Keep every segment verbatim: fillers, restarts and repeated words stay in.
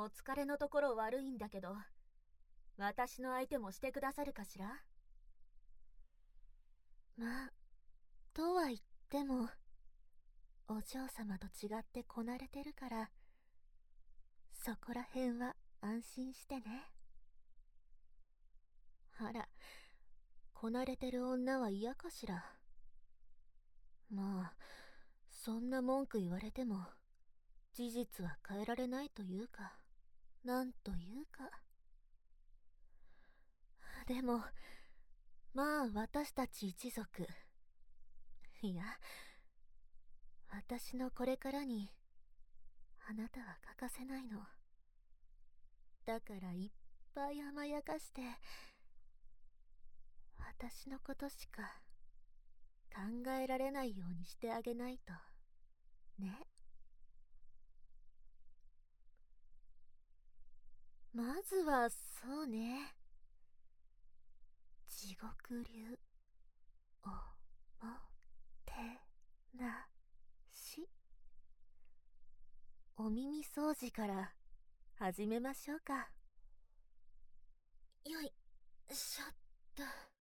お疲れのところ悪いんだけど、私の相手もしてくださるかしら？ まあ、とは言っても、お嬢様と違ってこなれてるから、そこらへんは安心してね。あら、こなれてる女は嫌かしら。まあ、そんな文句言われても、事実は変えられないというか、なんというか。でも、まあ私たち一族、いや、私のこれからに、あなたは欠かせないの。だからいっぱい甘やかして、私のことしか考えられないようにしてあげないと、ね。まずはそうね。地獄流、おもてなし。お耳掃除から始めましょうか。よいしょっと。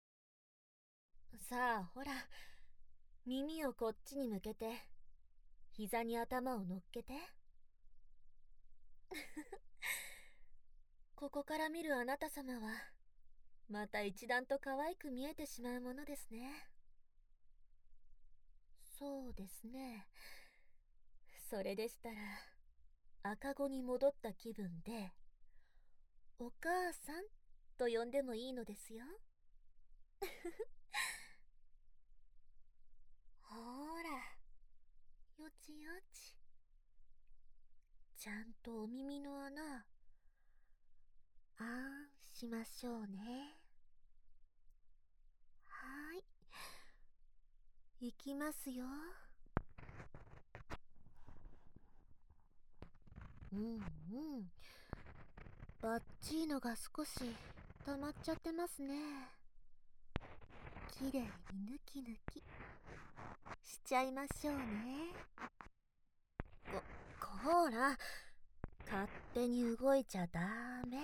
さあほら、耳をこっちに向けて、膝に頭を乗っけて。ここから見るあなた様は、また一段と可愛く見えてしまうものですね。そうですね。それでしたら、赤子に戻った気分で、お母さんと呼んでもいいのですよ。ほーら、よちよち。ちゃんとお耳の穴、あんしましょうね。はーい。いきますよ。うんうん。バッチーノが少し溜まっちゃってますね。きれいに抜き抜きしちゃいましょうね。こ、こーら、勝手に動いちゃダメ。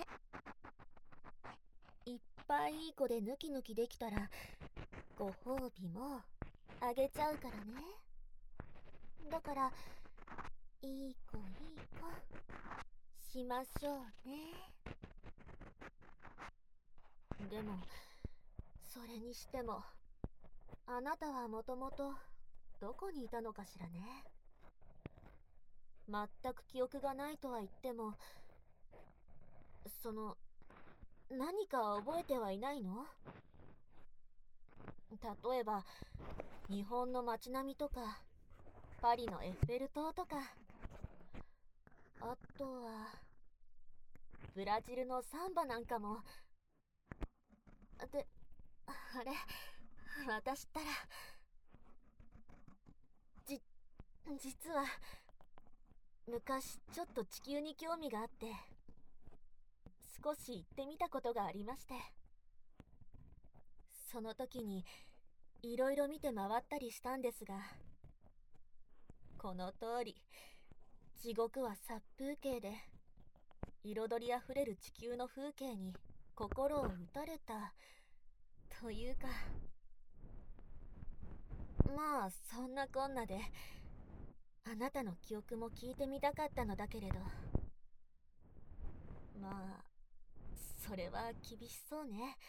いっぱいいい子で抜き抜きできたら、ご褒美もあげちゃうからね。だから、いい子いい子しましょうね。でも、それにしても、あなたはもともとどこにいたのかしらね。全く記憶がないとは言っても、その、何か覚えてはいないの？例えば、日本の街並みとか、パリのエッフェル塔とか、あとは、ブラジルのサンバなんかも。で、あれ、私ったら、じ、実は、昔ちょっと地球に興味があって、少し行ってみたことがありまして、その時にいろいろ見て回ったりしたんですが、この通り、地獄は殺風景で、彩りあふれる地球の風景に心を打たれたというか、まあそんなこんなで、あなたの記憶も聞いてみたかったのだけれど、まあそれは厳しそうね。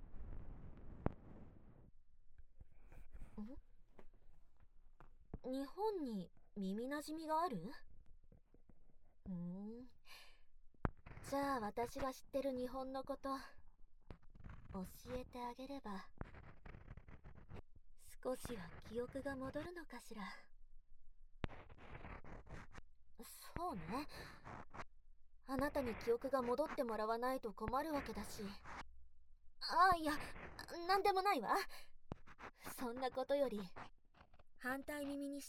ん？日本に耳なじみがある？ふーん。じゃあ私が知ってる日本のこと教えてあげれば、少しは記憶が戻るのかしら。そうね。あなたに記憶が戻ってもらわないと困るわけだし。ああ、いや、なんでもないわ。そんなことより、反対耳にして。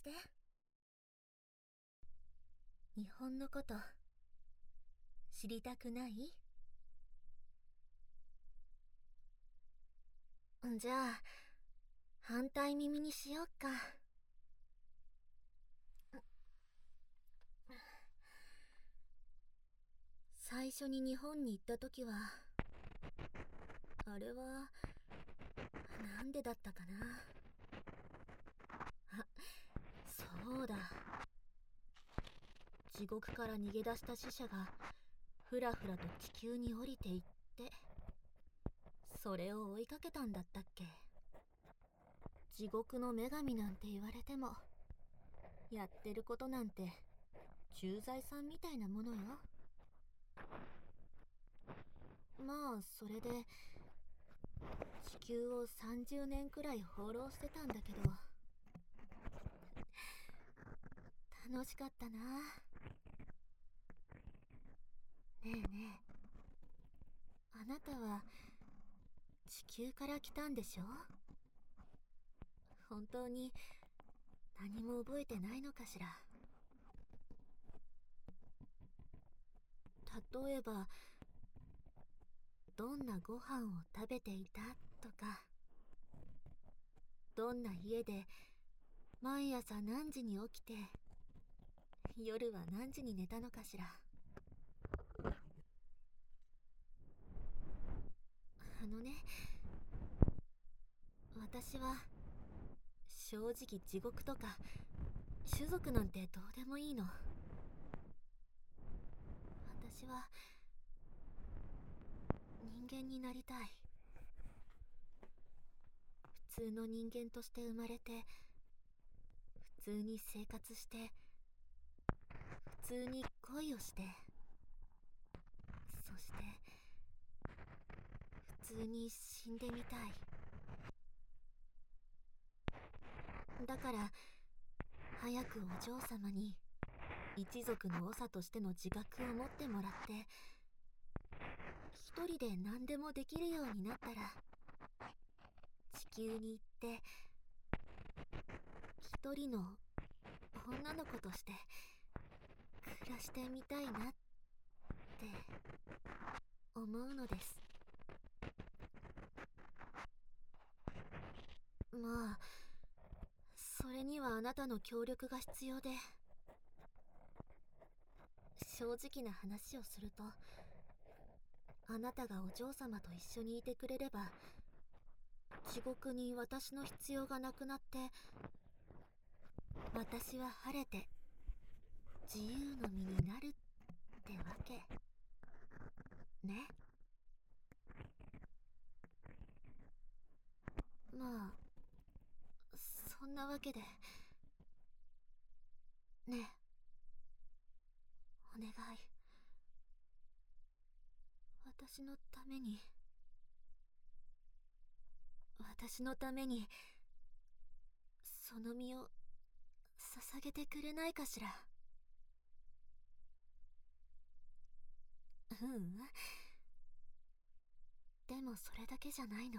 日本のこと知りたくない？じゃあ反対耳にしよっか。 初に日本に行った時は、あれはなんでだったかな。あ、そうだ。地獄から逃げ出した死者がふらふらと地球に降りていって、それを追いかけたんだったっけ。地獄の女神なんて言われても、やってることなんて駐在さんみたいなものよ。まあそれで地球をさんじゅうねんくらい放浪してたんだけど、楽しかったな。ねえねえ、あなたは地球から来たんでしょ？本当に何も覚えてないのかしら。例えば、どんなご飯を食べていたとか、どんな家で毎朝何時に起きて夜は何時に寝たのかしら。あのね、私は正直地獄とか種族なんてどうでもいいの。私は人間になりたい。普通の人間として生まれて、普通に生活して、普通に恋をして、そして普通に死んでみたい。だから早くお嬢様に一族の長としての自覚を持ってもらって、一人で何でもできるようになったら地球に行って一人の女の子として暮らしてみたいなって思うのです。まあそれにはあなたの協力が必要で、正直な話をすると、あなたがお嬢様と一緒にいてくれれば地獄に私の必要がなくなって、私は晴れて自由の身になるってわけね。まあそんなわけで、ねえ、お願い、私のために私のためにその身を捧げてくれないかしら。ううん、でもそれだけじゃないの。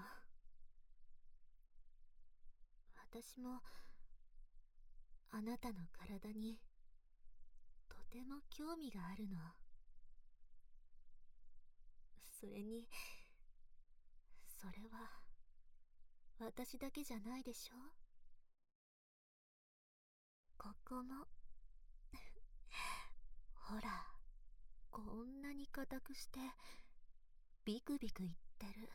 私もあなたの体にとても興味があるの。それにそれは私だけじゃないでしょ。ここもほら、こんなに硬くしてビクビク言ってる。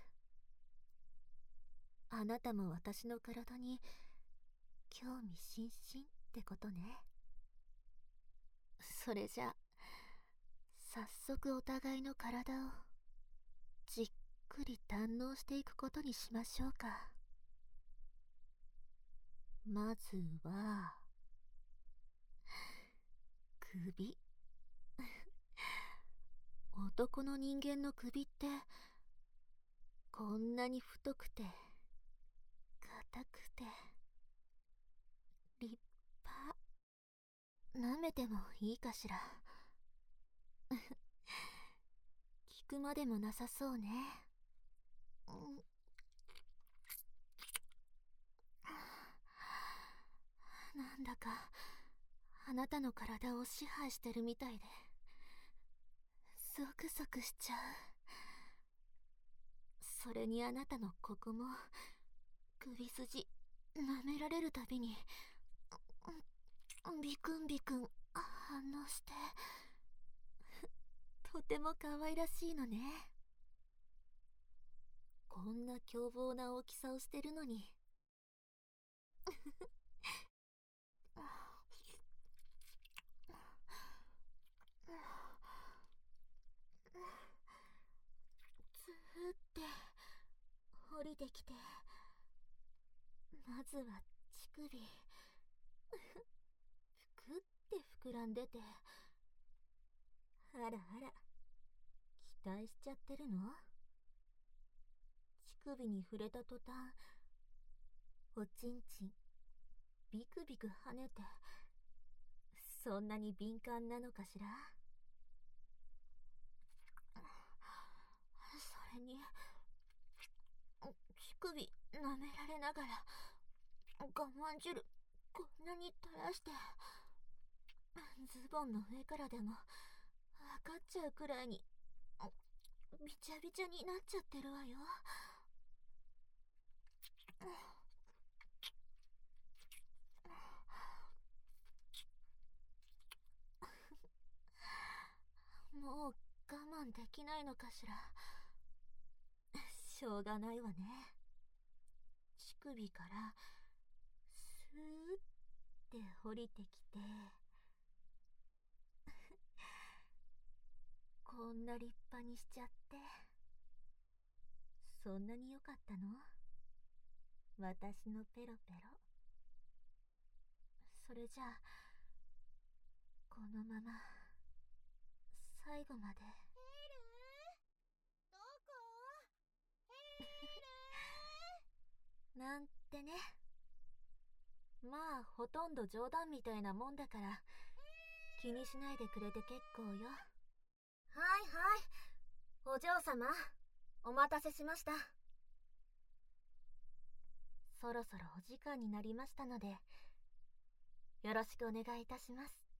あなたも私の体に興味津々ってことね。それじゃ早速お互いの体をじっくり堪能していくことにしましょうか。まずは首。男の人間の首ってこんなに太くて硬くて立派。舐めてもいいかしら。聞くまでもなさそうね。うん、なんだかあなたの体を支配してるみたいでゾクゾクしちゃう。それにあなたのここも首筋舐められるたびにビクンビクン反応して、 とても可愛らしいのね。こんな凶暴な大きさをしてるのに。ずーって降りてきて、まずは乳首、ふくって膨らんでて、あらあら、期待しちゃってるの？乳首に触れた途端、おちんちんビクビク跳ねて、そんなに敏感なのかしら。それに乳首舐められながら我慢汁こんなに垂らして、ズボンの上からでも分かっちゃうくらいにびちゃびちゃになっちゃってるわよ。もう我慢できないのかしら。しょうがないわね。乳首からスーって降りてきて、こんな立派にしちゃって。そんなに良かったの？私のペロペロ。それじゃあこのまま最後まで。 ヘルどこ？ヘルなんてね。まあほとんど冗談みたいなもんだから気にしないでくれて結構よ。はいはい、お嬢様、お待たせしました。そろそろお時間になりましたので、よろしくお願いいたします。